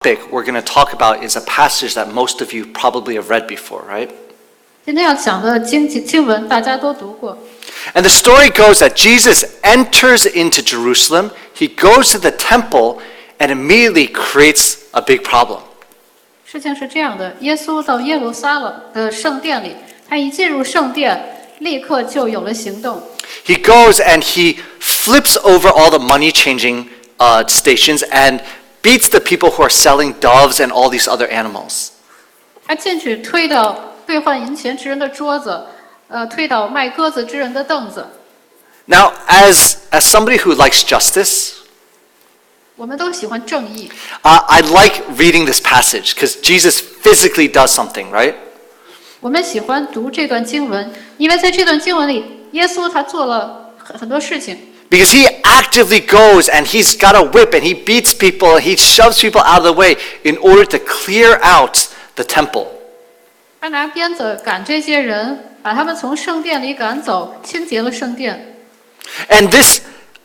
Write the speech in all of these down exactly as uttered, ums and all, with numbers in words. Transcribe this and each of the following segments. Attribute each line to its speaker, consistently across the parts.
Speaker 1: topic we're going to talk about is a passage that most of you probably have read before, right?
Speaker 2: 今天要讲的经经文大家都读过。
Speaker 1: And the story goes that Jesus enters into Jerusalem, he goes to the temple, and immediately creates a big problem.
Speaker 2: 事情是这样的，耶稣到耶路撒冷的圣殿里，他一进入圣殿，立刻就有了行动。
Speaker 1: He goes and he flips over all the money-changing uh, stations and beats the people who are selling doves and all these other animals.
Speaker 2: 他进去推倒兑换银钱之人的桌子，呃，推倒卖鸽子之人的凳子。
Speaker 1: Now, as as somebody who likes justice,
Speaker 2: 我们都喜欢正义。
Speaker 1: uh, I like reading this passage because Jesus physically does something, right?
Speaker 2: 我们喜欢读这段经文，因为在这段经文里，耶稣他做了很很多事情。
Speaker 1: Because he actively goes and he's got a whip and he beats people and he shoves people out of the way in order to clear out the temple.
Speaker 2: 他拿鞭子赶这些人，把他们从圣殿里赶走，清洁了圣殿。
Speaker 1: And this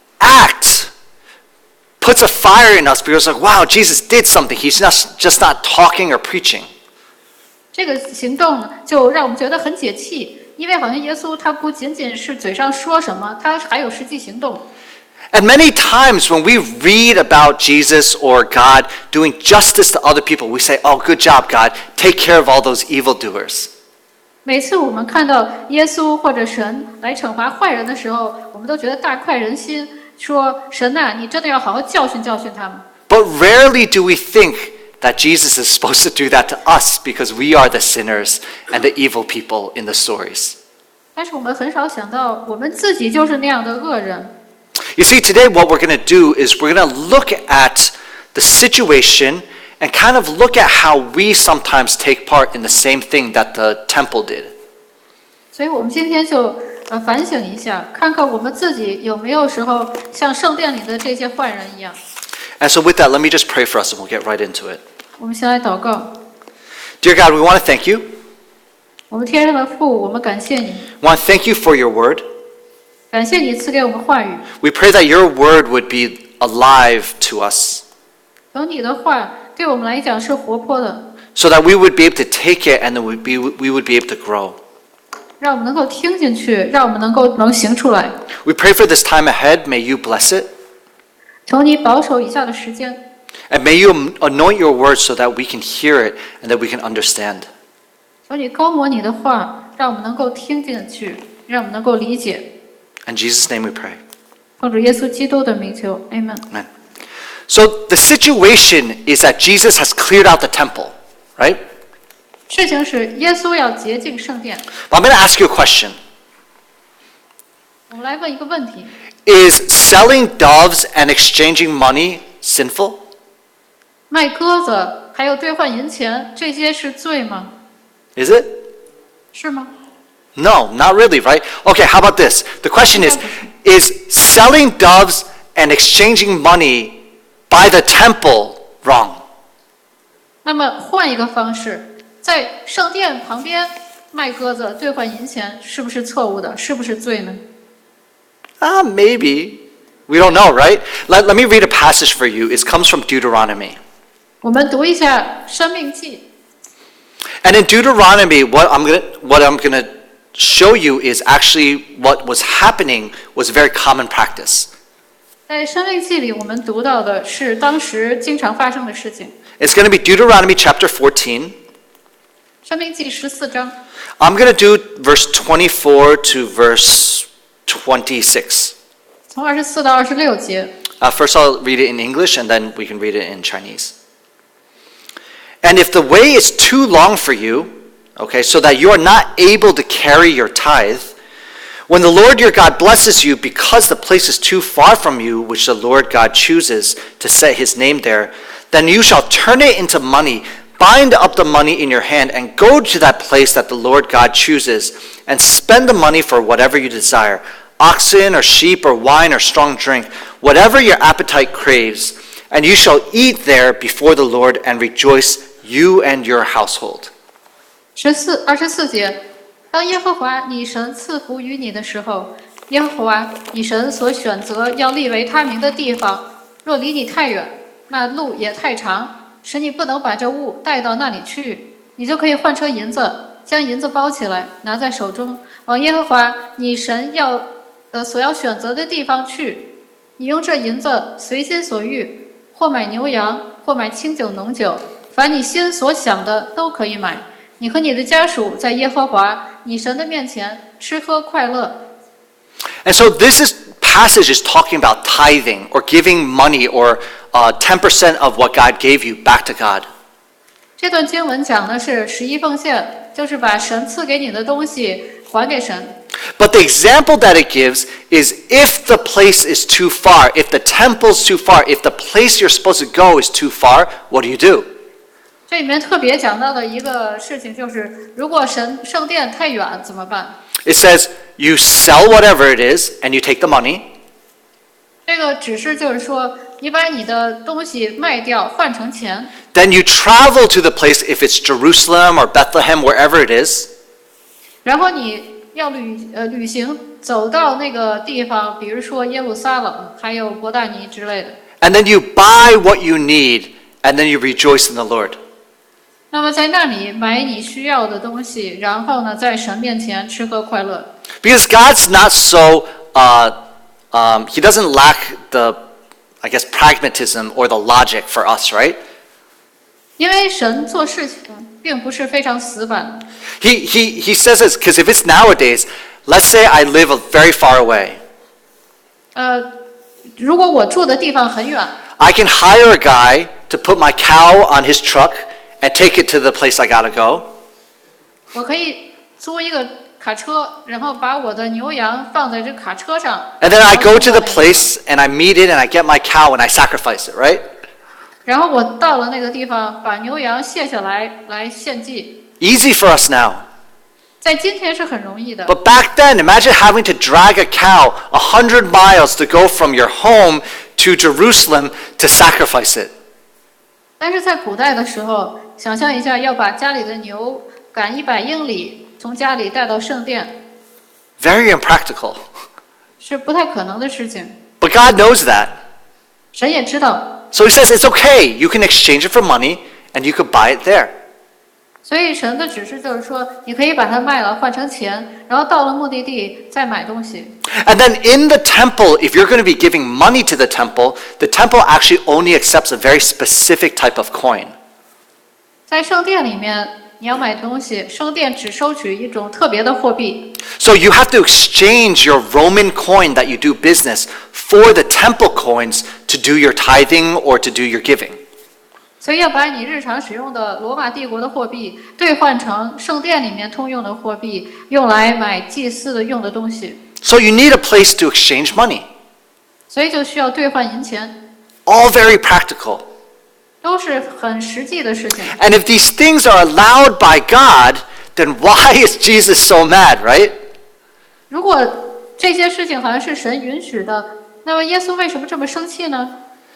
Speaker 1: act puts a fire in us because like, wow, Jesus did something. He's not just not talking or preaching.
Speaker 2: 这个行动呢，就让我们觉得很解气，因为好像耶稣他不仅仅是嘴上说什么，他还有实际行动。
Speaker 1: And many times when we read about Jesus or God doing justice to other people, we say, oh, good job, God. Take care of all those evildoers.
Speaker 2: 每次我们看到耶稣或者神来惩罚坏人的时候，我们都觉得大快人心，说神啊，你真的要好好教训教训他们。
Speaker 1: But rarely do we think that Jesus is supposed to do that to us because we are the sinners and the evil people in the stories.
Speaker 2: 但是我们很少想到，我们自己就是那样的恶人。
Speaker 1: You see, today what we're going to do is we're going to look at the situation and kind of look at how we sometimes take part in the same thing that the temple did.
Speaker 2: 所以我们今天就呃反省一下，看看我们自己有没有时候像圣殿里的这些坏人一样。
Speaker 1: And so with that, let me just pray for us and we'll get right into it.
Speaker 2: 我们先来祷告。
Speaker 1: Dear God, we want to thank you.
Speaker 2: 我们天上的父，我们感谢你，
Speaker 1: We want to thank you for your word.
Speaker 2: 感谢你赐给我们话语。
Speaker 1: We pray that your word would be alive to us
Speaker 2: 有你的话对我们来讲是活泼的，
Speaker 1: so that we would be able to take it and that we, be, we would be able to grow.
Speaker 2: 让我们能够听进去，让我们能够能行出来。
Speaker 1: We pray for this time ahead. May you bless it.
Speaker 2: 求你保守以下的时间，
Speaker 1: And may you anoint your word so that we can hear it and that we can understand.
Speaker 2: 求你高摩你的话，让我们能够听进去，让我们能够理解。
Speaker 1: In Jesus' name we pray.
Speaker 2: 奉主耶稣基督的名求 ，Amen。
Speaker 1: Amen. So the situation is that Jesus has cleared out the temple, right?
Speaker 2: 事情是耶稣要洁净圣殿。
Speaker 1: But I'm going to ask you a question.
Speaker 2: 我们来问一个问题：
Speaker 1: Is selling doves and exchanging money sinful?
Speaker 2: 卖鸽子还有兑换银钱，这些是罪吗？
Speaker 1: Is it?
Speaker 2: 是吗？
Speaker 1: No, not really, right? Okay, how about this? The question is, is selling doves and exchanging money by the temple wrong?
Speaker 2: 那么换一个方式，在圣殿旁边卖鸽子兑换银钱，是不是错误的？是不是罪呢？
Speaker 1: Ah, maybe. We don't know, right? Let, let me read a passage for you. It comes from Deuteronomy.
Speaker 2: 我们读一下《申命记》。
Speaker 1: And in Deuteronomy, what I'm gonna what I'm gonna show you is actually what was happening was a very common practice.
Speaker 2: 在《申命记》里，我们读到的是当时经常发生的事情。
Speaker 1: It's going to be Deuteronomy chapter fourteen.
Speaker 2: 《申命记》十四章，
Speaker 1: I'm going to do verse twenty-four to verse twenty-six.
Speaker 2: 从二十四到二十六节。
Speaker 1: Uh, first, I'll read it in English, and then we can read it in Chinese. And if the way is too long for you, okay, so that you are not able to carry your tithe, when the Lord your God blesses you because the place is too far from you, which the Lord God chooses to set his name there, then you shall turn it into money, bind up the money in your hand, and go to that place that the Lord God chooses, and spend the money for whatever you desire, oxen or sheep or wine or strong drink, whatever your appetite craves, and you shall eat there before the Lord and rejoice, you and your household.
Speaker 2: 十四二十四节，当耶和华你神赐福于你的时候，耶和华你神所选择要立为他名的地方，若离你太远，那路也太长， 使你不能把这物带到那里去，你就可以换成银子，将银子包起来，拿在手中，往耶和华你神要呃所要选择的地方去。你用这银子随心所欲，或买牛羊，或买清酒浓酒，凡你心所想的都可以买。你和你的家属在耶和华你神的面前吃喝快乐。
Speaker 1: And so this is passage is talking about tithing or giving money or uh, ten percent of what God gave you back to God.
Speaker 2: 这段经文讲的是十一奉献，就是把神赐给你的东西还给神。
Speaker 1: But the example that it gives is if the place is too far, if the temple's too far, if the place you're supposed to go is too far, what do you do?
Speaker 2: 这里面特别讲到的一个事情就是，如果神圣殿太远怎么办？
Speaker 1: It says you sell whatever it is and you take the money.
Speaker 2: 这个指示就是说，你把你的东西卖掉，换成钱，
Speaker 1: Then you travel to the place, if it's Jerusalem or Bethlehem, wherever it is.
Speaker 2: 然后你要旅呃旅行走到那个地方，比如说耶路撒冷，还有伯大尼之类的。
Speaker 1: And then you buy what you need and then you rejoice in the Lord.
Speaker 2: 那么在那里买你需要的东西，然后呢，在神面前吃喝快乐。
Speaker 1: Because God's not so, uh, um, He doesn't lack the, I guess, pragmatism or the logic for us, right?
Speaker 2: 因为神做事情并不是非常死板的。
Speaker 1: He, he, he says this, because if it's nowadays, let's say I live a very far away.
Speaker 2: 呃，如果我住的地方很远，
Speaker 1: I can hire a guy to put my cow on his truck and take it to the place I gotta go.
Speaker 2: 我可以租一个卡车，然后把我的牛羊放在这卡车上。
Speaker 1: And then I go to the place and I meet it and I get my cow and I sacrifice it, right?
Speaker 2: 然后我到了那个地方，把牛羊卸下来来献祭。
Speaker 1: Easy for us now.
Speaker 2: 在今天是很容易的，
Speaker 1: But back then, imagine having to drag a cow a hundred miles to go from your home to Jerusalem to sacrifice it.
Speaker 2: 但是在古代的时候，想象一下，要把家里的牛赶一百英里，从家里带到圣殿，
Speaker 1: Very impractical.
Speaker 2: 是不太可能的事情。
Speaker 1: But God knows that.
Speaker 2: 神也知道，
Speaker 1: So he says it's okay. You can exchange it for money and you could buy it there.
Speaker 2: 所以神的指示就是说，你可以把它卖了，换成钱，然后到了目的地再买东西。
Speaker 1: And then in the temple, if you're going to be giving money to the temple, the temple actually only accepts a very specific type of coin.
Speaker 2: 在圣殿里面，你要买东西，圣殿只收取一种特别的货币，
Speaker 1: So you have to exchange your Roman coin that you do business for the temple coins to do your tithing or to do your giving.
Speaker 2: 所以要把你日常使用的罗马帝国的货币兑换成圣殿里面通用的货币，用来买祭祀的用的东西。
Speaker 1: So you need a place to exchange money.
Speaker 2: 所以就需要兑换银钱，
Speaker 1: All very practical.
Speaker 2: 都是很实际的事情。
Speaker 1: And if these things are allowed by God, then why is Jesus so mad, right?
Speaker 2: 如果这些事情好像是神允许的，那么耶稣为什么这么生气呢？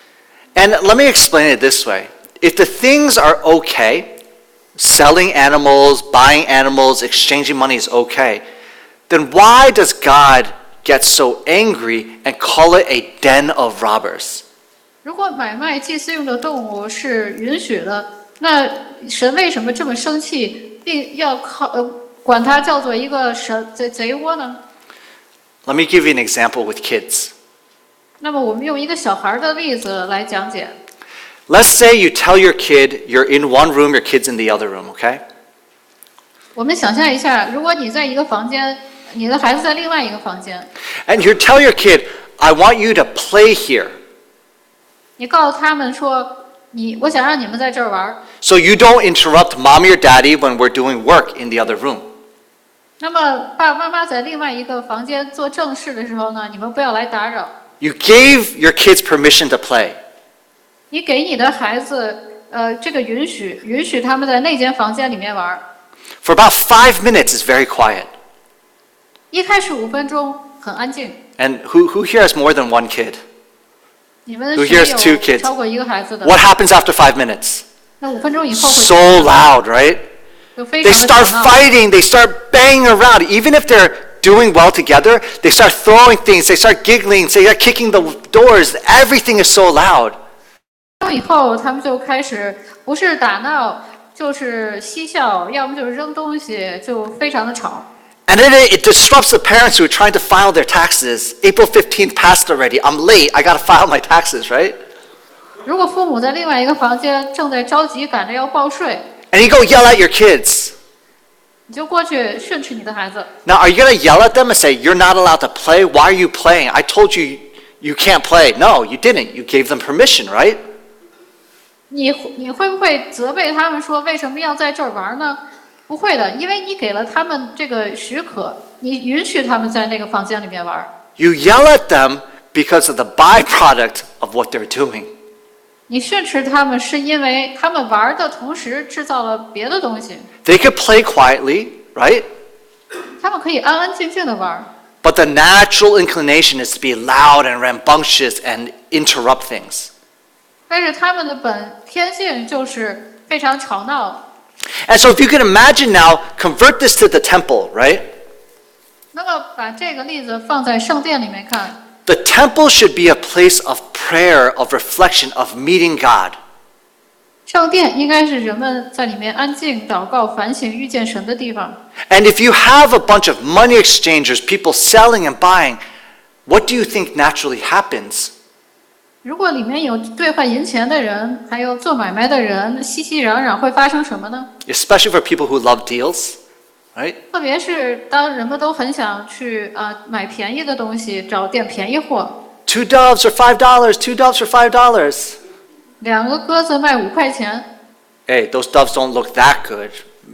Speaker 1: And let me explain it this way. If the things are okay, selling animals, buying animals, exchanging money is okay, then why does God get so angry and call it a den of robbers?
Speaker 2: 如果买卖祭祀用的动物是允许的，那神为什么这么生气，并要靠呃管它叫做一个神贼贼窝呢？
Speaker 1: Let me give you an example with kids.
Speaker 2: 那么我们用一个小孩的例子来讲解。
Speaker 1: Let's say you tell your kid you're in one room, your kid's in the other room, okay?
Speaker 2: 我们想象一下，如果你在一个房间，你的孩子在另外一个房间，
Speaker 1: And you tell your kid, I want you to play here.
Speaker 2: 你告诉他们说，你我想让你们在这儿玩，
Speaker 1: So you don't interrupt mommy or daddy when we're doing work in the other room.
Speaker 2: 那么爸爸妈妈在另外一个房间做正事的时候呢，你们不要来打扰。
Speaker 1: You gave your kids permission to play.
Speaker 2: 你给你的孩子呃这个允许，允许他们在那间房间里面玩。
Speaker 1: For about five minutes, it's very quiet.
Speaker 2: 一开始五分钟很安静，
Speaker 1: And who, who here has more than one kid?
Speaker 2: 你们
Speaker 1: Who
Speaker 2: 谁
Speaker 1: here's two
Speaker 2: 有
Speaker 1: kids?
Speaker 2: 超过一个孩子的？
Speaker 1: What happens after five minutes?
Speaker 2: 那五分钟以后会
Speaker 1: So loud, right?
Speaker 2: 就非
Speaker 1: They
Speaker 2: 常的
Speaker 1: start
Speaker 2: 吵闹。
Speaker 1: fighting, they start banging around. Even if they're doing well together, they start throwing things, they start giggling, they start kicking the doors. Everything is so loud.
Speaker 2: 以后他们就开始不是打闹，就是嬉笑，要么就是扔东西，就非常的吵。
Speaker 1: And then it, it disrupts the parents who are trying to file their taxes. April fifteenth passed already. I'm late. I got to file my taxes, right?
Speaker 2: 如果父母在另外一个房间正在着急赶着要报税，
Speaker 1: And you go yell at your kids.
Speaker 2: 你就过去训斥你的孩子。
Speaker 1: Now, are you going to yell at them and say, you're not allowed to play? Why are you playing? I told you you can't play. No, you didn't. You gave them permission, right?
Speaker 2: 你你会不会责备他们说为什么要在这儿玩呢？不会的，因为你给了他们这个许可，你允许他们在那个房间里面玩。
Speaker 1: You yell at them because of the byproduct of what they're doing.
Speaker 2: 你训斥他们是因为他们玩的同时制造了别的东西，
Speaker 1: They could play quietly, right?
Speaker 2: 他们可以安安静静的玩。
Speaker 1: But the natural inclination is to be loud and rambunctious and interrupt things.
Speaker 2: 但是他们的本天性就是非常吵闹。
Speaker 1: And so if you can imagine now, convert this to the temple, right?
Speaker 2: 那么把这个例子放在圣殿里面看，
Speaker 1: The temple should be a place of prayer, of reflection, of meeting God.
Speaker 2: 圣殿应该是人们在里面安静祷告、反省、遇见神的地方。
Speaker 1: And if you have a bunch of money exchangers, people selling and buying, what do you think naturally happens?
Speaker 2: 如果里面有兑换银钱的人，还有做买卖的人，熙熙攘攘，会发生什么呢？
Speaker 1: Especially for people who love deals, right?
Speaker 2: 特别是当人们都很想去啊、呃、买便宜的东西，找点便宜货。
Speaker 1: Two doves for five dollars, two doves for five dollars.
Speaker 2: 两个鸽子卖五块钱，
Speaker 1: Hey, those doves don't look that good.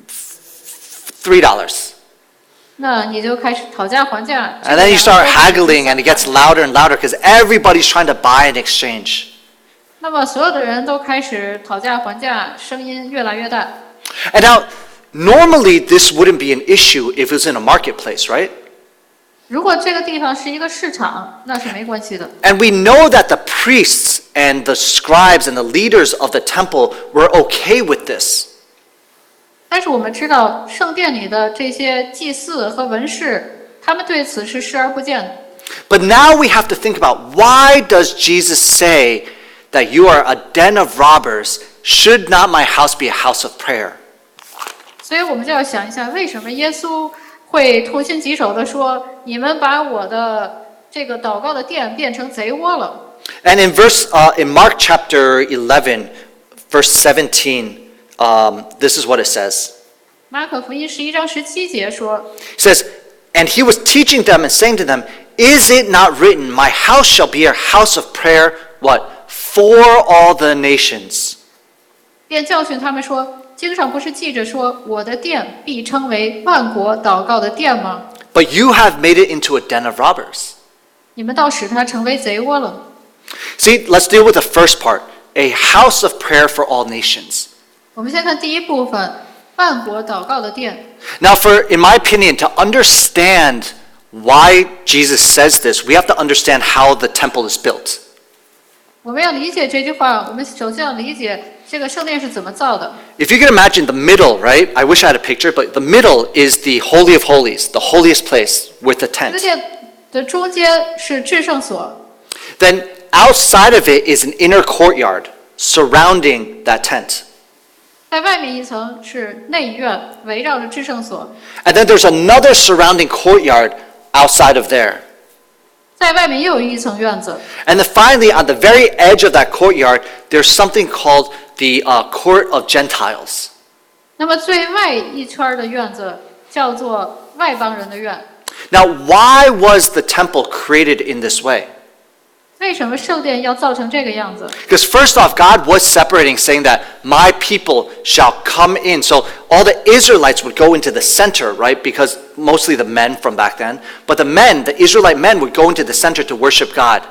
Speaker 1: Three dollars.
Speaker 2: 那你就开始讨价还价。
Speaker 1: And then you start haggling and it gets louder and louder because everybody's trying to buy and exchange.
Speaker 2: 那么所有的人都开始讨价还价，声音越来越大。
Speaker 1: And now, normally this wouldn't be an issue if it was in a marketplace, right?
Speaker 2: 如果这个地方是一个市场，那是没关系的。
Speaker 1: And we know that the priests and the scribes and the leaders of the temple were okay with this.
Speaker 2: 但是我们知道，圣殿里的这些祭司和文士，他们对此是视而不见的。
Speaker 1: But now we have to think about, why does Jesus say that you are a den of robbers? Should not my house be a house of prayer?
Speaker 2: 所以我们就要想一下，为什么耶稣会痛心疾首地说：“你们把我的这个祷告的殿变成贼窝了。”
Speaker 1: And in verse uh, in Mark chapter eleven, verse seventeen, um, this is what it says.
Speaker 2: 马可福音十一章十七节说
Speaker 1: It says, and he was teaching them and saying to them, is it not written, my house shall be a house of prayer, what? For all the nations.
Speaker 2: 便教训他们说：“经上不是记着说，我的殿必称为万国祷告的殿吗？
Speaker 1: But you have made it into a den of robbers.
Speaker 2: 你们倒使它成为贼窝了。”
Speaker 1: See, let's deal with the first part, a house of prayer for all nations.
Speaker 2: 我们先看第一部分，万国祷告的殿。
Speaker 1: Now, for, in my opinion, to understand why Jesus says this, we have to understand how the temple is built.
Speaker 2: 我们要理解这句话，我们首先要理解这个圣殿是怎么造的。
Speaker 1: If you can imagine the middle, right? I wish I had a picture, but the middle is the Holy of Holies, the holiest place with the
Speaker 2: 这个
Speaker 1: tent.
Speaker 2: 殿的中间是至圣所，
Speaker 1: Then outside of it is an inner courtyard surrounding that tent.
Speaker 2: 在外面一层是内院，围绕着至圣所。
Speaker 1: And then there's another surrounding courtyard outside of there.
Speaker 2: 在外面又有一层院子，
Speaker 1: And then finally, on the very edge of that courtyard, there's something called the uh, Court of Gentiles.
Speaker 2: 那么最外一圈的院子叫做外邦人的院。
Speaker 1: Now, why was the temple created in this way?
Speaker 2: 为什么圣殿要造成这个样子？
Speaker 1: Because first off, God was separating, saying that my people shall come in. So all the Israelites would go into the center, right? Because mostly the men from back then. But the men, the Israelite men, would go into the center to worship God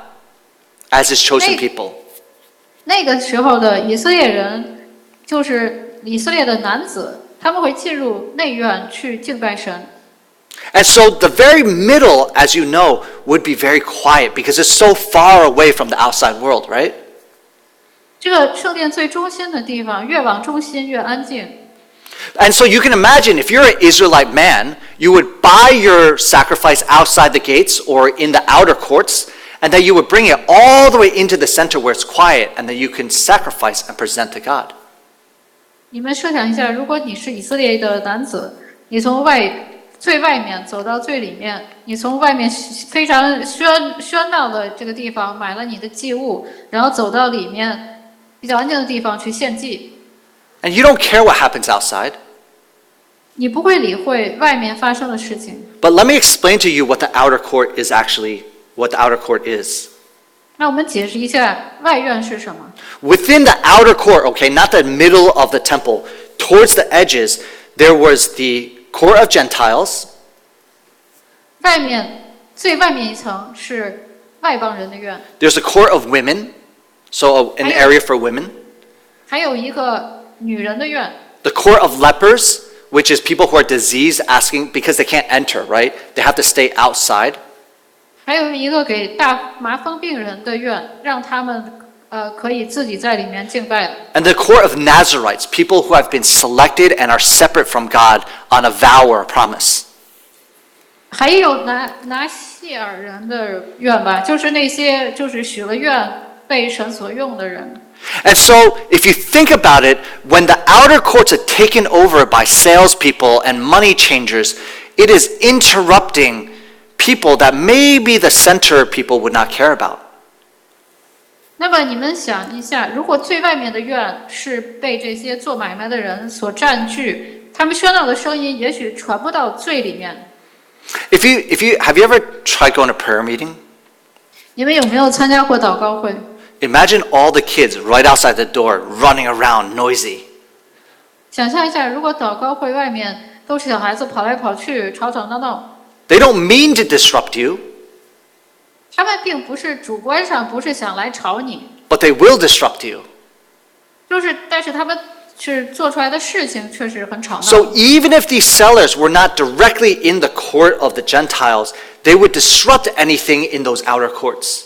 Speaker 1: as his chosen
Speaker 2: Hey.
Speaker 1: people.
Speaker 2: 那个时候的以色列人，就是以色列的男子，他们会进入内院去敬拜神。
Speaker 1: And so the very middle, as you know, would be very quiet because it's so far away from the outside world, right?
Speaker 2: 这个圣殿最中心的地方，越往中心越安静。
Speaker 1: And so you can imagine if you're an Israelite man, you would buy your sacrifice outside the gates or in the outer courts, and then you would bring it all the way into the center where it's quiet, and then you can sacrifice and present to God.
Speaker 2: 你们设想一下，如果你是以色列的男子，你从外最外面走到最里面，你从外面非常喧喧闹的这个地方买了你的祭物，然后走到里面比较安静的地方去献祭，
Speaker 1: And you don't care what happens outside.
Speaker 2: 你不会理会外面发生的事情。
Speaker 1: But let me explain to you what the outer court is actually, what the outer court is.
Speaker 2: 那我们解释一下外院是什么。
Speaker 1: Within the outer court, okay, not the middle of the temple, towards the edges, there was the court of Gentiles.
Speaker 2: 外面最外面一层是外邦人的院，
Speaker 1: There's a court of women, so an area for women.
Speaker 2: 还有一个女人的院，
Speaker 1: The court of lepers, which is people who are diseased asking because they can't enter, right? They have to stay outside.
Speaker 2: 还有一个给大麻风病人的院，让他们呃可以自己在里面敬拜的。
Speaker 1: And the court of Nazarites, people who have been selected and are separate from God on a vow or a promise.
Speaker 2: 还有拿拿细尔人的院吧，就是那些就是许了愿被神所用的人。
Speaker 1: And so, if you think about it, when the outer courts are taken over by salespeople and money changers, it is interrupting people that maybe the center people would not care about.
Speaker 2: 那么你们想一下，如果最外面的院是被这些做买卖的人所占据，他们喧闹的声音也许传不到最里面。
Speaker 1: If you, if you, have you ever tried going to prayer meeting?
Speaker 2: 你们有没有参加过祷告会？
Speaker 1: Imagine all the kids right outside the door running around, noisy.
Speaker 2: 想象一下，如果祷告会外面都是小孩子跑来跑去、吵吵闹闹，
Speaker 1: They don't mean to disrupt you,
Speaker 2: 他们并不是主观上不是想来吵你，
Speaker 1: but they will disrupt you.
Speaker 2: 就是但是他们是做出来的事情确实很吵闹。
Speaker 1: So even if these sellers were not directly in the court of the Gentiles, they would disrupt anything in those outer courts.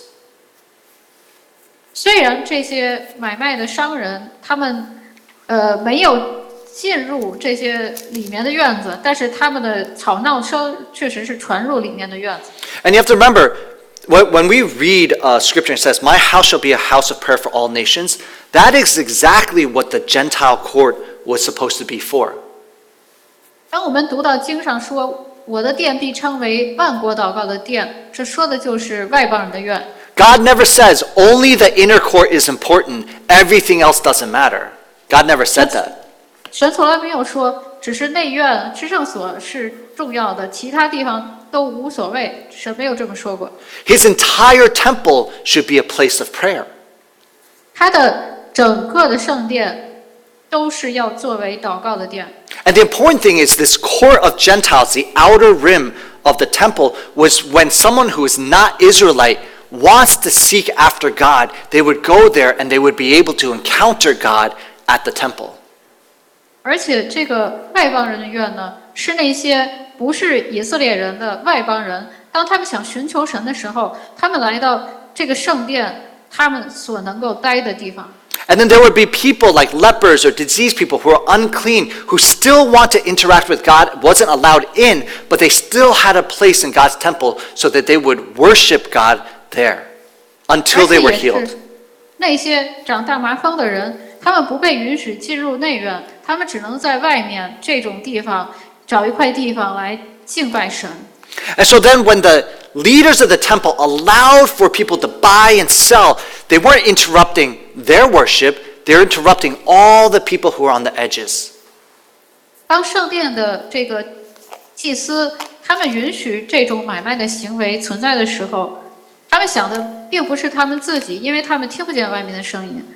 Speaker 2: 虽然这些买卖的商人他们呃没有进入这些里面的院子，但是他们的吵闹声确实是传入里面的院子。
Speaker 1: And you have to remember, when when we read uh, scripture and says, "My house shall be a house of prayer for all nations," that is exactly what the Gentile court was supposed to be for.
Speaker 2: 当我们读到经上说“我的殿必称为万国祷告的殿”，这说的就是外邦人的院。
Speaker 1: God never says only the inner court is important, everything else doesn't matter. God never said that.
Speaker 2: 神从来没有说只是内院至圣所是重要的，其他地方都无所谓。神没有这么说过。
Speaker 1: His entire temple should be a place of prayer.
Speaker 2: 他的整个的圣殿都是要作为祷告的殿。
Speaker 1: And the important thing is this court of Gentiles, the outer rim of the temple, was when someone who is not Israelite wants to seek after God, they would go there and they would be able to encounter God at the temple.
Speaker 2: 而且这个外邦人的院呢，是那些不是以色列人的外邦人，当他们想寻求神的时候，他们来到这个圣殿，他们所能够待的地方。
Speaker 1: And then there would be people like lepers or diseased people who are unclean, who still want to interact with God, wasn't allowed in, but they still had a place in God's temple so that they would worship God there until they were
Speaker 2: 而且也
Speaker 1: healed.
Speaker 2: 是那些长大麻风的人，他们不被允许进入内院，他们只能在外面这种地方找一块地方来敬拜神。
Speaker 1: And so then when the leaders of the temple allowed for people to buy and sell, they weren't interrupting their worship, they're interrupting all the people who are on the edges.
Speaker 2: 当圣殿的这个祭司他们允许这种买卖的行为存在的时候，他们想的并不是他们自己，因为他们听不见外面的声音。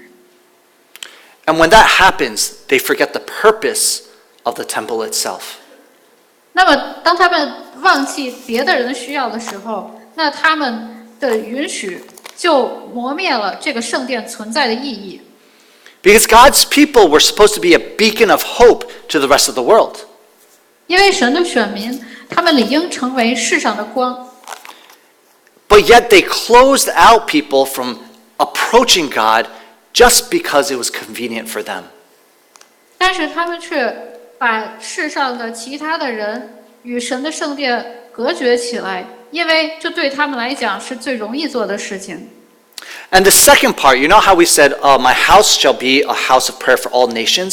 Speaker 1: And when that happens, they forget the purpose of the temple itself.
Speaker 2: 那么，当他们忘记别的人的需要的时候，那他们的允许就磨灭了这个圣殿存在的意义。
Speaker 1: Because God's people were supposed to be a beacon of hope to the rest of the world.
Speaker 2: 因为神的选民，他们理应成为世上的光，
Speaker 1: But yet they closed out people from approaching God just because it was convenient for them.
Speaker 2: 但是他们却把世上的其他的人与神的圣殿隔绝起来，因为这对他们来讲是最容易做的事情。
Speaker 1: And the second part, you know how we said, uh, my house shall be a house of prayer for all nations?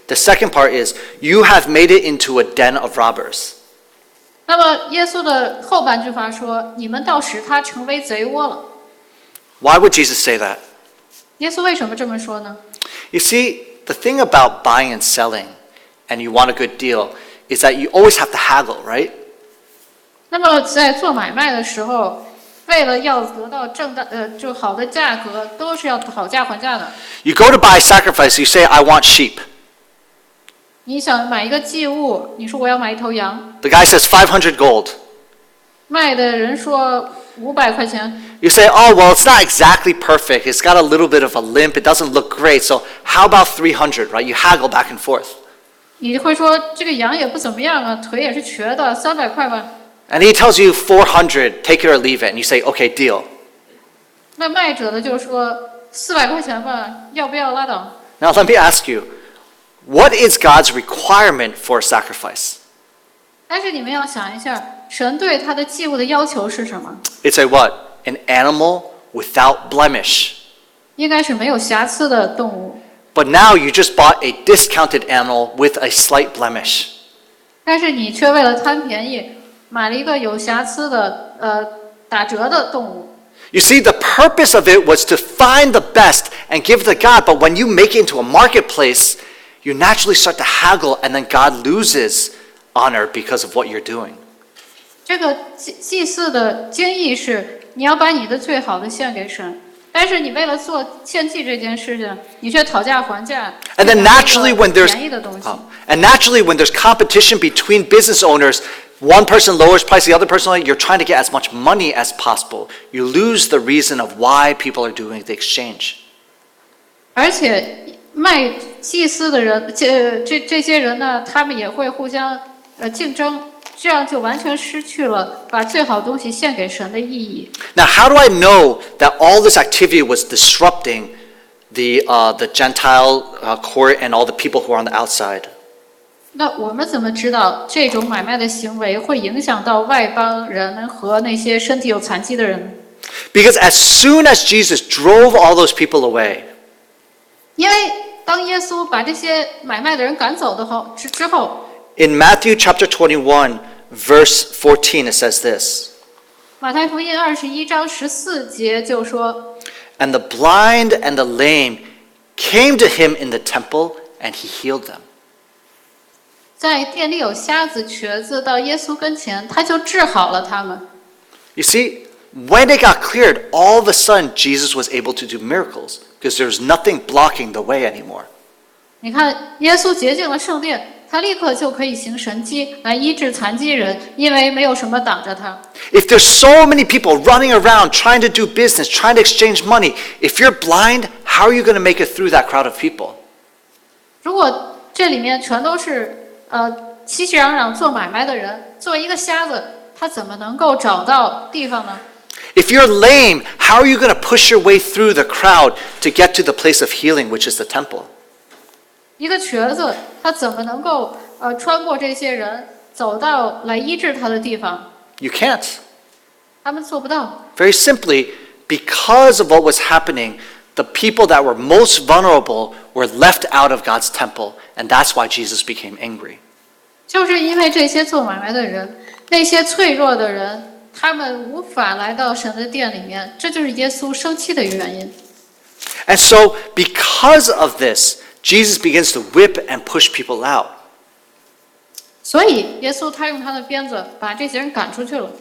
Speaker 1: The second part is, you have made it into a den of robbers.
Speaker 2: 那么耶稣的后半句话说：“你们倒使他成为贼窝了。”
Speaker 1: Why would Jesus say that?
Speaker 2: 耶稣为什么这么说呢？
Speaker 1: You see, the thing about buying and selling, and you want a good deal, is that you always have to haggle, right?
Speaker 2: 那么在做买卖的时候，为了要得到正当呃就好的价格，都是要讨价还价的。
Speaker 1: You go to buy sacrifice, you say, I want sheep.
Speaker 2: 你想买一个祭物，你说我要买一头羊，
Speaker 1: The guy says five hundred gold.
Speaker 2: 卖的人说五百块钱，
Speaker 1: You say, oh, well, it's not exactly perfect. It's got a little bit of a limp. It doesn't look great. So how about three hundred, right? You haggle back and forth.
Speaker 2: 你会说这个羊也不怎么样啊，腿也是瘸的，三百块吧。
Speaker 1: And he tells you four hundred, take it or leave it. And you say, okay, deal.
Speaker 2: 那卖者的就说四百块钱吧，要不要拉倒？
Speaker 1: Now let me ask you, what is God's requirement for a sacrifice?
Speaker 2: 但是你们要想一下，神对他的祭物的要求是什么？
Speaker 1: It's a what? An animal without blemish.
Speaker 2: 应该是没有瑕疵的动物。
Speaker 1: But now you just bought a discounted animal with a slight blemish.
Speaker 2: 但是你却为了贪便宜，买了一个有瑕疵的、呃打折的动物。
Speaker 1: You see, the purpose of it was to find the best and give to God. But when you make it into a marketplace, you naturally start to haggle, and then God loses honor because of what you're doing.
Speaker 2: 这个祭祭祀的经义是，你要把你的最好的献给神，但是你为了做献祭这件事情，你却讨价还价，
Speaker 1: And then
Speaker 2: 去买
Speaker 1: naturally,
Speaker 2: 那个
Speaker 1: when there's
Speaker 2: 便宜的东西。
Speaker 1: oh, and naturally, when there's competition between business owners, one person lowers price, the other person, you're trying to get as much money as possible. You lose the reason of why people are doing the exchange.
Speaker 2: 而且卖祭司的人，这这这些人呢，他们也会互相呃竞争，这样就完全失去了把最好的东西献给神的意义。
Speaker 1: Now, how do I know that all this activity was disrupting the uh, the Gentile uh, court and all the people who are on the outside?
Speaker 2: 那我们怎么知道这种买卖的行为会影响到外邦人和那些身体有残疾的人？
Speaker 1: Because as soon as Jesus drove all those people away,
Speaker 2: 因为当耶稣把这些买卖的人赶走的后之之后，
Speaker 1: in Matthew chapter twenty-one, verse fourteen, it says this,
Speaker 2: 马太福音二十一章十四节就说，
Speaker 1: and the blind and the lame came to him in the temple, and he healed them.
Speaker 2: 在店里有瞎子、瘸子到耶稣跟前，他就治好了他们。
Speaker 1: You see, when it got cleared, all of a sudden Jesus was able to do miracles because there's nothing blocking the way anymore.
Speaker 2: 你看，耶稣洁净了圣殿，他立刻就可以行神迹来医治残疾人，因为没有什么挡着他。
Speaker 1: If there's so many people running around trying to do business, trying to exchange money, if you're blind, how are you going to make it through that crowd of people?
Speaker 2: 如果这里面全都是呃熙熙攘攘做买卖的人，作为一个瞎子，他怎么能够找到地方呢？
Speaker 1: If you're lame, how are you going to push your way through the crowd to get to the place of healing, which is the temple?
Speaker 2: 一个瘸子，他怎么能够呃穿过这些人，走到来医治他的地方？
Speaker 1: You can't.
Speaker 2: 他们做不到。
Speaker 1: Very simply, because of what was happening, the people that were most vulnerable were left out of God's temple, and that's why Jesus became angry.
Speaker 2: 就是因为这些做买卖的人，那些脆弱的人，他们无法来到神的殿里面，这就是耶稣生气的原因。
Speaker 1: And so, because of this, Jesus begins to whip and push people out.
Speaker 2: 所以耶稣他用他的鞭子把这些人赶出去了。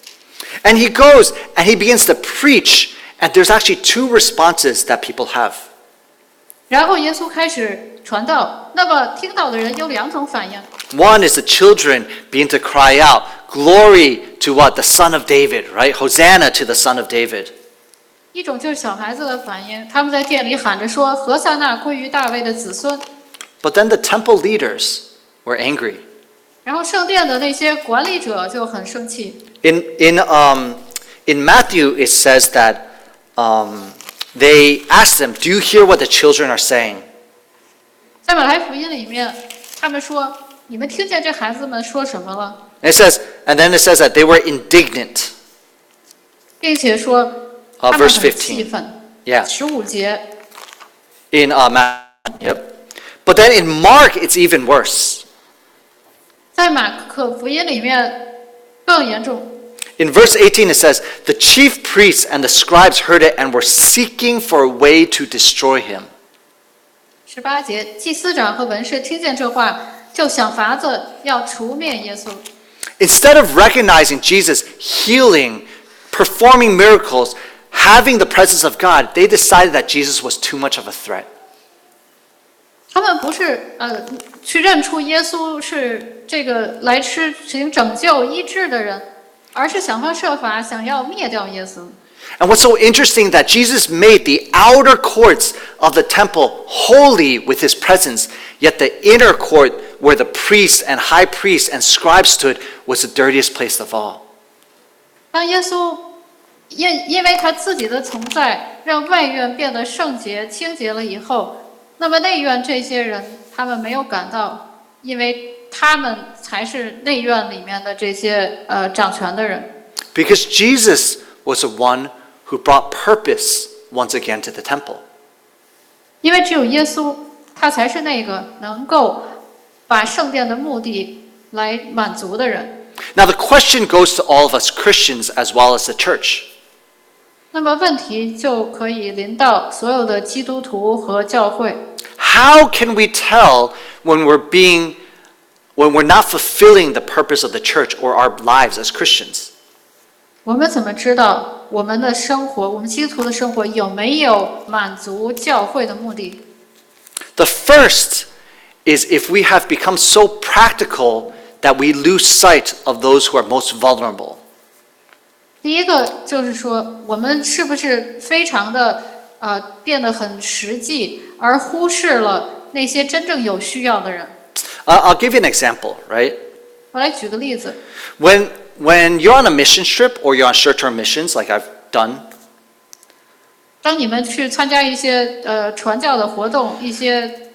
Speaker 1: And he goes and he begins to preach, and there's actually two responses that people have.
Speaker 2: 然后耶稣开始传道，那么听到的人有两种反应。
Speaker 1: One is the children begin to cry out, glory to what? The Son of David, right? Hosanna to the Son of David.
Speaker 2: 一种就是小孩子的反应，他们在店里喊着说：“何塞那归于大卫的子孙。”
Speaker 1: But then the temple leaders were angry.
Speaker 2: 然后圣殿的那些管理者就很生气。
Speaker 1: In, in, um, in Matthew, it says that um, they asked them, do you hear what the children are saying?
Speaker 2: 在马来福音里面，他们说：“你们听见这孩子们说什么了？”
Speaker 1: And it says, and then it says that they were indignant.
Speaker 2: 并且说
Speaker 1: Uh,
Speaker 2: 他们
Speaker 1: verse
Speaker 2: 很气
Speaker 1: fifteen.
Speaker 2: 愤。
Speaker 1: Yeah.
Speaker 2: 十五节，
Speaker 1: In uh, Matthew, yep. But then in Mark, it's even worse.
Speaker 2: 在马可福音里面更严重。
Speaker 1: In verse eighteen, it says, the chief priests and the scribes heard it and were seeking for a way to destroy him.
Speaker 2: 十八节，祭司长和文士听见这话，就想法子要除灭耶稣。
Speaker 1: Instead of recognizing Jesus healing, performing miracles, having the presence of God, they decided that Jesus was too much of a threat.
Speaker 2: 他们不是呃去认出耶稣是这个来施行拯救医治的人，而是想方设法想要灭掉耶稣。
Speaker 1: And what's so interesting that Jesus made the outer courts of the temple holy with his presence, yet the inner court where the priests and high priests and scribes stood was the dirtiest place of all.
Speaker 2: 当耶稣因因为他自己的存在，让外院变得圣洁清洁了以后，那么内院这些人他们没有感到，因为他们才是内院里面的这些呃掌权的人。
Speaker 1: Because Jesus was the one who brought purpose once again to the temple.
Speaker 2: 因为只有耶稣，他才是那个能够把圣殿的目的来满足的人。
Speaker 1: Now the question goes to all of us Christians as well as the church.
Speaker 2: 那么问题就可以临到所有的基督徒和教会。
Speaker 1: How can we tell when we're being, when we're not fulfilling the purpose of the church or our lives as Christians?
Speaker 2: 我们怎么知道我们的生活，我们基督徒的生活有没有满足教会的目的？
Speaker 1: The first is if we have become so practical that we lose sight of those who are most vulnerable.
Speaker 2: 第一个就是说，我们是不是非常的呃变得很实际，而忽视了那些真正有需要的人？
Speaker 1: Uh, I'll give you an example, right?
Speaker 2: 我来举个例子。
Speaker 1: When, when you're on a mission trip or you're on short-term missions like I've done,
Speaker 2: 当你们去参加一些呃传教的活动，一些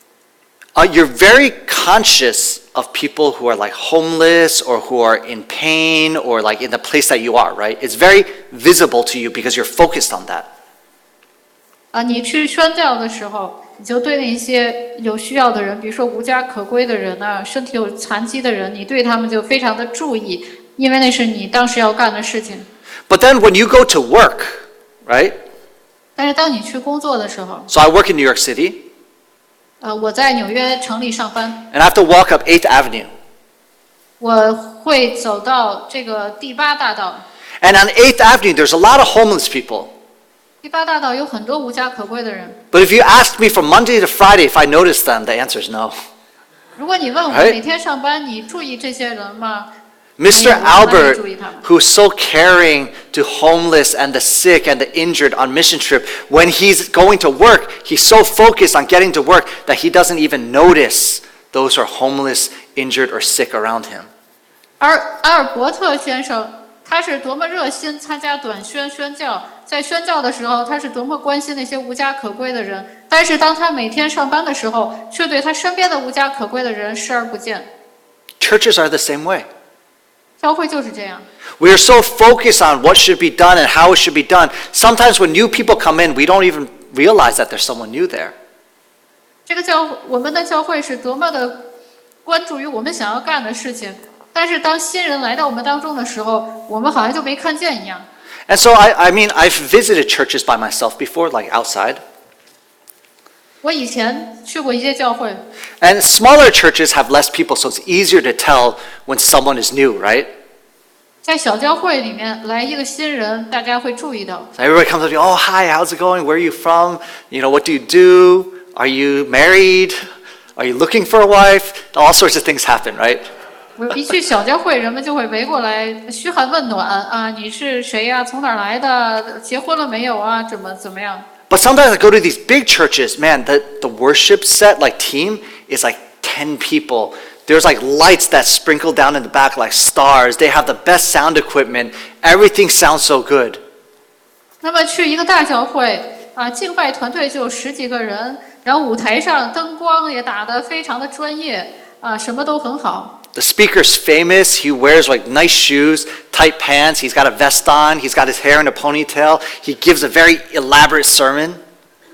Speaker 1: uh, you're very conscious of people who are like homeless or who are in pain or like in the place that you are, right? It's very visible to you because you're focused on that.
Speaker 2: 啊，你去宣教的时候，你就对那些有需要的人，比如说无家可归的人啊，身体有残疾的人，你对他们就非常的注意，因为那是你当时要干的事情。
Speaker 1: But then when you go to work, right?
Speaker 2: 但是当你去工作的时候，
Speaker 1: So I work in New York City
Speaker 2: 呃，我在纽约城里上班，
Speaker 1: and I have to walk up eighth Avenue.
Speaker 2: 我会走到这个第八大道。
Speaker 1: And on eighth Avenue, there's a lot of homeless people.
Speaker 2: 第八大道有很多无家可归的人。
Speaker 1: But if you ask me from Monday to Friday if I notice them, the answer is no.
Speaker 2: 如果你问我
Speaker 1: Right?
Speaker 2: 每天上班，你注意这些人吗？
Speaker 1: Mister
Speaker 2: 没有，我从来没
Speaker 1: Albert,
Speaker 2: 注意他们。
Speaker 1: who's so caring to homeless and the sick and the injured on mission trip, when he's going to work, he's so focused on getting to work that he doesn't even notice those who are homeless, injured, or sick around him.
Speaker 2: 而阿尔伯特先生，他是多么热心参加短宣宣教，在宣教的时候，他是多么关心那些无家可归的人。但是当他每天上班的时候，却对他身边的无家可归的人视而不见。
Speaker 1: Churches are the same way.
Speaker 2: 教会就是这样。
Speaker 1: We are so focused on what should be done and how it should be done. Sometimes when new people come in, we don't even realize that there's someone new there.
Speaker 2: 这个教我们的教会是多么的关注于我们想要干的事情，但是当新人来到我们当中的时候，我们好像就没看见一样。
Speaker 1: And so, I, I mean, I've visited churches by myself before, like outside.
Speaker 2: 我以前去过一些教会，
Speaker 1: And smaller churches have less people, so it's easier to tell when someone is new, right?
Speaker 2: 在小教会里面来一个新人，大家会注意到。
Speaker 1: So everybody comes up to you, oh, hi, how's it going? Where are you from? You know, what do you do? Are you married? Are you looking for a wife? All sorts of things happen, right?
Speaker 2: 我一去小教会，人们就会围过来嘘寒问暖啊，你是谁呀、从哪儿来的？结婚了没有啊？怎么怎么样？
Speaker 1: But sometimes I go to these big churches, man, the, the worship set, like team, is like ten people. There's like lights that sprinkle down in the back like stars. They have the best sound equipment. Everything sounds so good.
Speaker 2: 那么去一个大教会啊，敬拜团队就有十几个人，然后舞台上灯光也打得非常的专业啊，什么都很好。
Speaker 1: The speaker's famous. He wears like nice shoes, tight pants. He's got a vest on. He's got his hair in a ponytail. He gives a very elaborate sermon.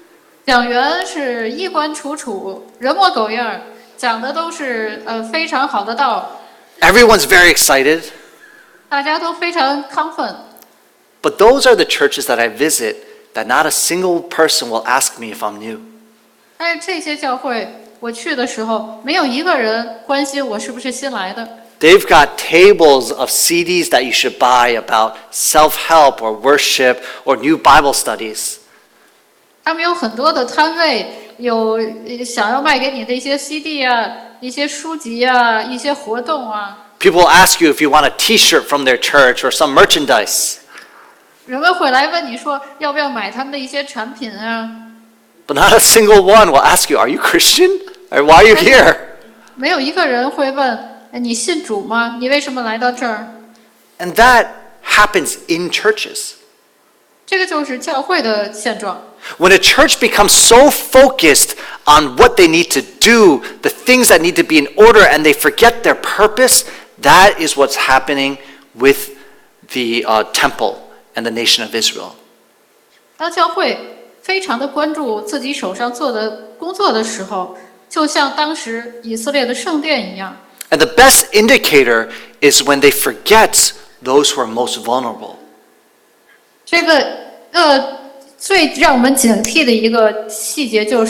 Speaker 2: 讲员是衣冠楚楚，人模狗样，讲的都是呃非常好的道，
Speaker 1: Everyone's very excited.
Speaker 2: 大家都非常亢奋。
Speaker 1: But those are the churches that I visit that not a single person will ask me if I'm new.
Speaker 2: 但是这些教会我去的时候，没有一个人关心我是不是新来的。
Speaker 1: They've got tables of C Ds that you should buy about self-help or worship or new Bible studies.
Speaker 2: 他们有很多的摊位，有呃想要卖给你的一些 C D 啊，一些书籍啊，一些活动啊。
Speaker 1: People will ask you if you want a T-shirt from their church or some merchandise.
Speaker 2: 人们会来问你说要不要买他们的一些产品啊？
Speaker 1: But not a single one will ask you, are you Christian? Or why are you here?
Speaker 2: 没有一个人会问，哎，你信主吗？你为什么来到这儿？
Speaker 1: And that happens in churches.
Speaker 2: 这个就是教会的现状。
Speaker 1: When a church becomes so focused on what they need to do, the things that need to be in order, and they forget their purpose, that is what's happening with the uh, temple and the nation of Israel.
Speaker 2: 当教会非常的关注自己手上做的工作的时候，就像当时以色列的圣殿一样。
Speaker 1: And the best indicator is when they forget those who are most vulnerable.
Speaker 2: 这个呃，最让我们警惕的一个细节就是，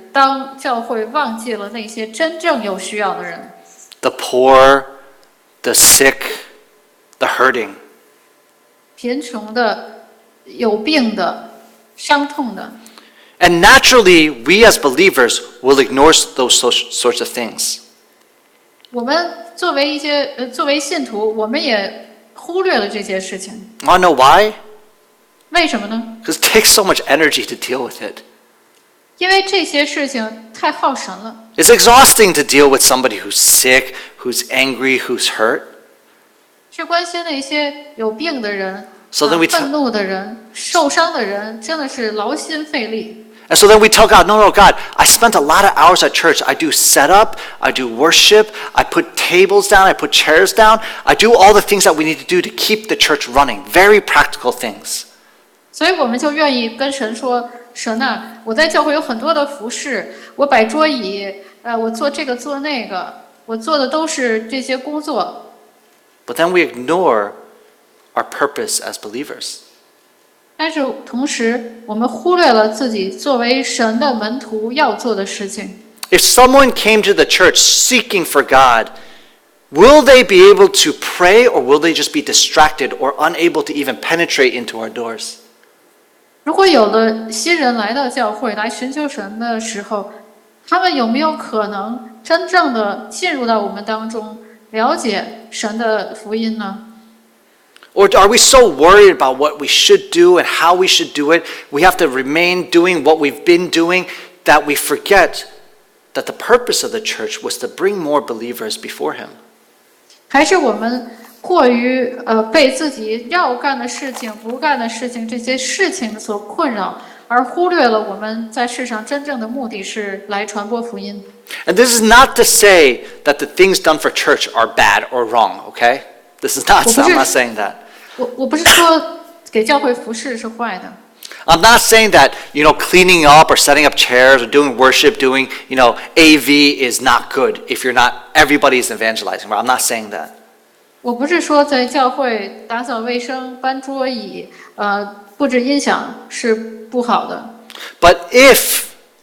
Speaker 2: 当教会忘记了那些真正有需要的人，
Speaker 1: The poor, the sick, the hurting.
Speaker 2: 贫穷的、有病的、伤痛的。
Speaker 1: And naturally, we as believers will ignore those so- sorts of things.
Speaker 2: 我们作为一些呃，作为信徒，我们也忽略了这些事情。
Speaker 1: Want to know why?
Speaker 2: 为什么呢？
Speaker 1: Because it takes so much energy to deal with it.
Speaker 2: 因为这些事情太耗神了。
Speaker 1: It's exhausting to deal with somebody who's sick, who's angry, who's hurt.
Speaker 2: 去关心那些有病的人、
Speaker 1: So then we
Speaker 2: 啊愤怒的人、受伤的人，真的是劳心费力。
Speaker 1: And so then we tell God, no, no, God, I spent a lot of hours at church. I do setup, I do worship, I put tables down, I put chairs down. I do all the things that we need to do to keep the church running. Very practical things.
Speaker 2: 所以我们就愿意跟神说：“神啊，我在教会有很多的服饰，我摆桌椅，呃，我做这个做那个，我做的都是这些工作。
Speaker 1: But then we ignore our purpose as believers.
Speaker 2: 但是同时，我们忽略了自己作为神的门徒要做的事情。
Speaker 1: If someone came to the church seeking for God, will they be able to pray or will they just be distracted or unable to even penetrate into our doors?
Speaker 2: 如果有的新人来到教会来寻求神的时候，他们有没有可能真正的进入到我们当中，了解神的福音呢？
Speaker 1: Or are we so worried about what we should do and how we should do it, we have to remain doing what we've been doing, that we forget that the purpose of the church was to bring more believers before Him?
Speaker 2: 还是我们过于呃被自己要干的事情、不干的事情这些事情所困扰，而忽略了我们在世上真正的目的是来传播福音。
Speaker 1: And this is not to say that the things done for church are bad or wrong, okay? This is not, I'm not saying that.
Speaker 2: 我我不是说给教会服侍是坏的。
Speaker 1: I'm not saying that, you know, cleaning up or setting up chairs or doing worship, doing, you know, A V is not good if you're not, everybody's evangelizing. I'm not saying that.
Speaker 2: 我不是说在教会打扫卫生、搬桌椅、呃布置音响是不好的。
Speaker 1: But if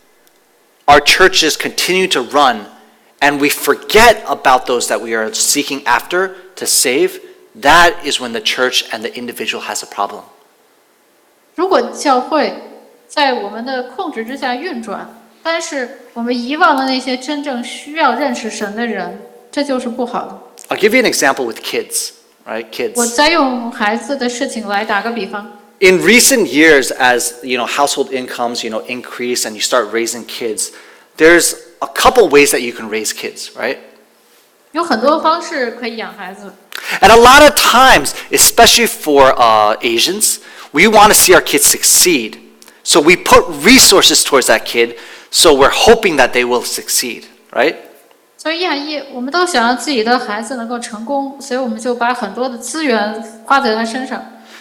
Speaker 1: our churches continue to run and we forget about those that we are seeking after to save, that is when the church and the individual has a problem.
Speaker 2: 如果教会在我们的控制之下运转，但是我们遗忘了那些真正需要认识神的人，这就是不好的。
Speaker 1: I'll give you an example with kids, right?
Speaker 2: 我
Speaker 1: Kids.
Speaker 2: 再用孩子的事情来打个比方。
Speaker 1: In recent years, as, you know, household incomes, you know, increase and you start raising kids, there's a couple ways that you can raise kids, right?
Speaker 2: 有很多方式可以养孩子，
Speaker 1: And a lot of times, especially for uh, Asians, we want to see our kids succeed. So we put resources towards that kid, so we're hoping that they will succeed, right?
Speaker 2: 所以亚裔我们都想让自己的孩子能够成功，所以我们就把很多的资源花在他身上。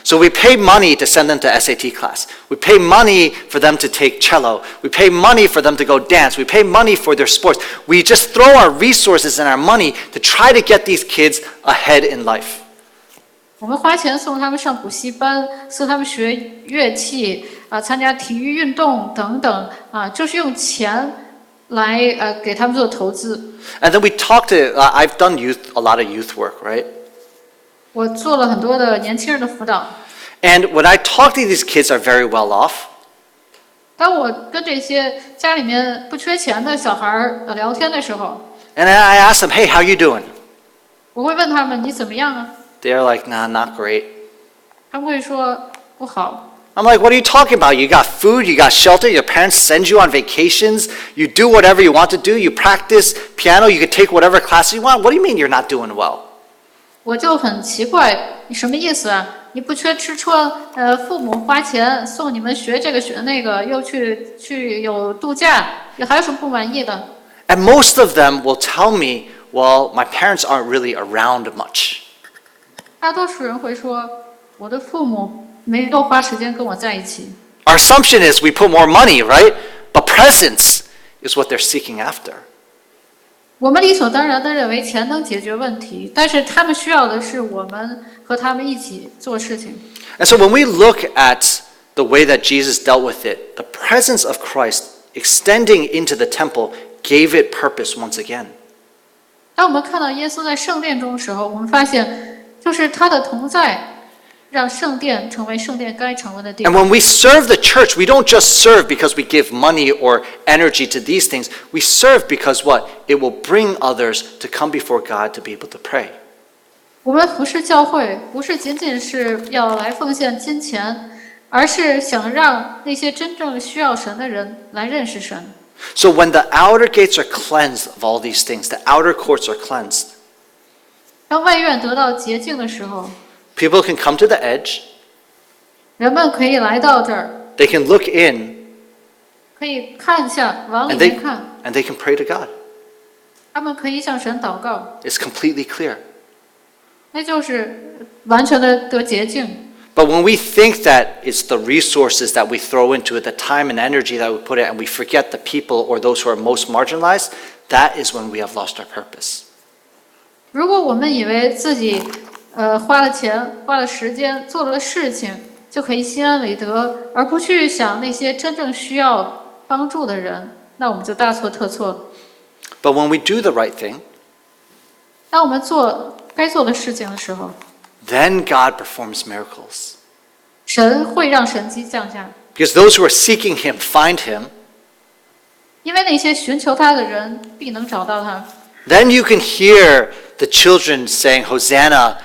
Speaker 1: So we pay money to send them to S A T class. We pay money for them to take cello. We pay money for them to go dance. We pay money for their sports. We just throw our resources and our money to try to get these kids ahead in life.
Speaker 2: 我们花钱送他们上补习班，送他们学乐器，啊，参加体育运动等等，啊，就是用钱来呃给他们做投资。
Speaker 1: And then we talk to, uh, I've done youth, a lot of youth work, right?
Speaker 2: 我做了很多的年轻人的辅导。
Speaker 1: And when I talk to these kids are very well off,
Speaker 2: 当我跟这些家里面不缺钱的小孩儿呃聊天的时候，
Speaker 1: and I ask them, hey, how you doing?
Speaker 2: 我会问他们你怎么样啊？
Speaker 1: They're like, nah, not great.
Speaker 2: 他们会说不好。
Speaker 1: I'm like, what are you talking about? You got food, you got shelter, your parents send you on vacations, you do whatever you want to do, you practice piano, you can take whatever class you want. What do you mean you're not doing well?
Speaker 2: 我就很奇怪，你什么意思啊？你不缺吃穿，呃，父母花钱送你们学这个学那个，又去去有度假，你还有什么不满意的？
Speaker 1: And most of them will tell me, well, my parents aren't really around much.
Speaker 2: 大多数人会说，我的父母没多花时间跟我在一起。
Speaker 1: Our assumption is we put more money, right? But presence is what they're seeking after.
Speaker 2: 我们理所当然地认为钱能解决问题，但是他们需要的是我们和他们一起做事情。
Speaker 1: And so when we look at the way that Jesus dealt with it, the presence of Christ extending into the temple gave it purpose once again.
Speaker 2: 当我们看到耶稣在圣殿中的时候，我们发现，就是他的同在，让圣殿成为圣殿该成为的地
Speaker 1: And
Speaker 2: 方。
Speaker 1: when we serve the church, we don't just serve because we give money or energy to these things. We serve because what? It will bring others to come before God to be able to pray.
Speaker 2: 我们服侍教会，不是仅仅是要来奉献金钱，而是想让那些真正需要神的人来认识神。
Speaker 1: So when the outer gates are cleansed of all these things, the outer courts are cleansed,
Speaker 2: 当外院得到洁净的时候，
Speaker 1: people can come to the edge,
Speaker 2: 人们可以来到这儿，
Speaker 1: they can look in,
Speaker 2: 可以看一下，往里
Speaker 1: and they,
Speaker 2: 面看，
Speaker 1: and they can pray to God.
Speaker 2: 他们可以向神祷告，
Speaker 1: It's completely clear.
Speaker 2: 那就是完全的得洁净。
Speaker 1: But when we think that it's the resources that we throw into it, the time and energy that we put in, and we forget the people or those who are most marginalized, that is when we have lost our purpose.
Speaker 2: 如果我们以为自己呃花了钱、花了时间、做了事情，就可以心安理得，而不去想那些真正需要帮助的人，那我们就大错特错了。
Speaker 1: But when we do the right thing,
Speaker 2: 当我们做该做的事情的时候，
Speaker 1: then God performs miracles.
Speaker 2: 神会让神迹降下，
Speaker 1: Because those who are seeking Him find Him.
Speaker 2: 因为那些寻求他的人必能找到他。
Speaker 1: Then you can hear the children saying, Hosanna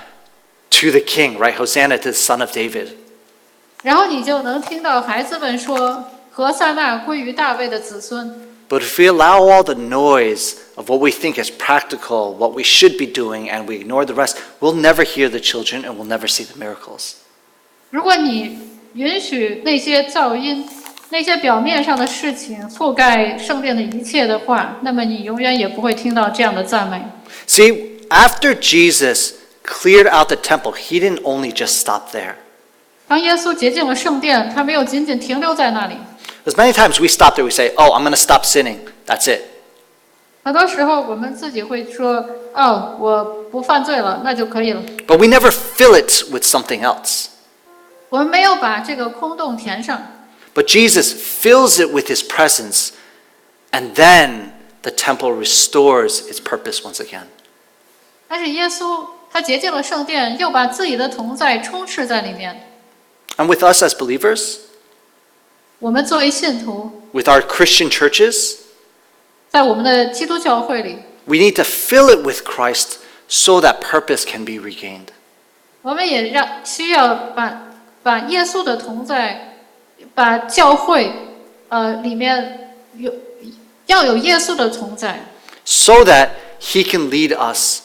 Speaker 1: to the King, right? Hosanna to the Son of David.
Speaker 2: 然后你就能听到孩子们说：“何塞纳归于大卫的子孙。”
Speaker 1: But if we allow all the noise of what we think is practical, what we should be doing, and we ignore the rest, we'll never hear the children and we'll never see the miracles.
Speaker 2: 如果你允许那些噪音、那些表面上的事情覆盖圣殿的一切的话，那么你永远也不会听到这样的赞美。
Speaker 1: See, after Jesus cleared out the temple, He didn't only just stop there.
Speaker 2: 当耶稣洁净了圣殿，他没有仅仅停留在那里。
Speaker 1: Because many times we stop there, we say, oh, I'm going to stop sinning. That's it.
Speaker 2: 很多时候我们自己会说：“哦，我不犯罪了，那就可以了。”
Speaker 1: But we never fill it with something else.
Speaker 2: 我们没有把这个空洞填上。
Speaker 1: But Jesus fills it with His presence, and then the temple restores its purpose once again.
Speaker 2: 但是耶稣他洁净了圣殿，又把自己的同在充斥在里面。
Speaker 1: And with us as believers,
Speaker 2: 我们作为信徒，
Speaker 1: with our Christian churches,
Speaker 2: 在我们的基督教会里，
Speaker 1: we need to fill it with Christ so that purpose can be regained.
Speaker 2: 我们也让需要把把耶稣的同在，把教会呃里面有要有耶稣的同在，
Speaker 1: so that He can lead us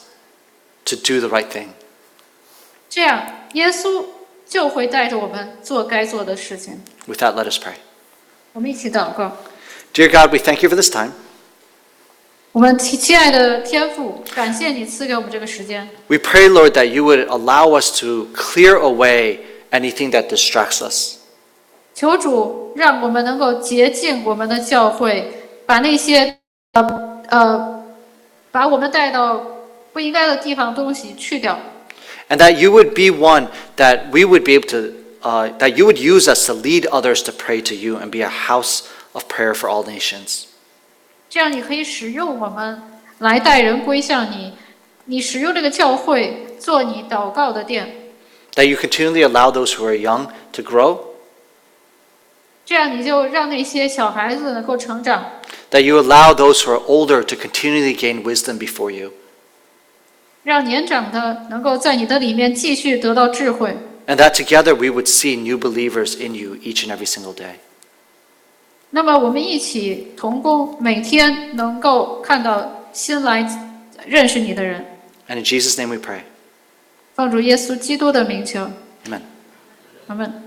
Speaker 1: to do the right thing.
Speaker 2: 这样耶稣就会带着我们做该做的事情。
Speaker 1: With that, let us pray.
Speaker 2: 我们一起祷告。
Speaker 1: Dear God, we thank You for this time.
Speaker 2: 我们亲亲爱的天父，感谢你赐给我们这个时间。
Speaker 1: We pray, Lord, that You would allow us to clear away anything that distracts us.
Speaker 2: 求主让我们能够洁净我们的教会，把那些呃呃把我们带到不应该的地方东西去掉。
Speaker 1: And that you would be one that we would be able to, uh, that you would use us to lead others to pray to you and be a house of prayer for all nations.
Speaker 2: 这样你可以使用我们来带人归向你，你使用这个教会做你祷告的殿。
Speaker 1: That you continually allow those who are young to grow.
Speaker 2: 这样你就让那些小孩子能够成长。
Speaker 1: That you allow those who are older to continually gain wisdom before you.
Speaker 2: 让年长的能够在你的里面继续得到智慧。
Speaker 1: And that together we would see new believers in you each and every single day.
Speaker 2: 那么我们一起同工，每天能够看到新来认识你的人。
Speaker 1: And in Jesus' name we pray.
Speaker 2: 奉主耶稣基督的名求，
Speaker 1: Amen.
Speaker 2: 阿们。